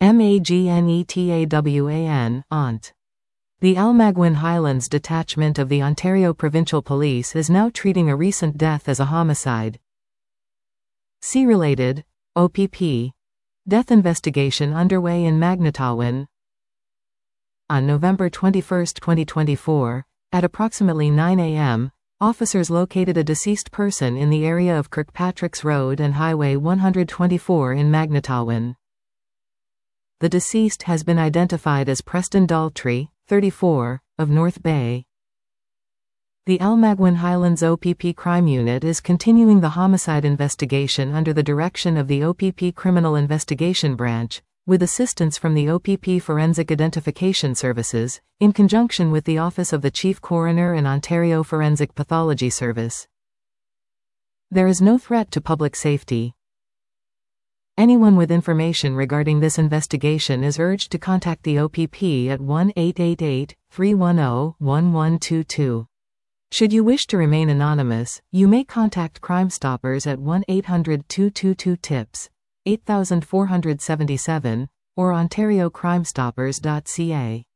Magnetawan, AUNT. The Almaguin Highlands Detachment of the Ontario Provincial Police is now treating a recent death as a homicide. C-related, OPP. Death investigation underway in Magnetawan. On November 21, 2024, at approximately 9 a.m., officers located a deceased person in the area of Kirkpatrick's Road and Highway 124 in Magnetawan. The deceased has been identified as Preston Daltrey, 34, of North Bay. The Almaguin Highlands OPP Crime Unit is continuing the homicide investigation under the direction of the OPP Criminal Investigation Branch, with assistance from the OPP Forensic Identification Services, in conjunction with the Office of the Chief Coroner and Ontario Forensic Pathology Service. There is no threat to public safety. Anyone with information regarding this investigation is urged to contact the OPP at 1-888-310-1122. Should you wish to remain anonymous, you may contact Crime Stoppers at 1-800-222-TIPS, 8477, or ontariocrimestoppers.ca.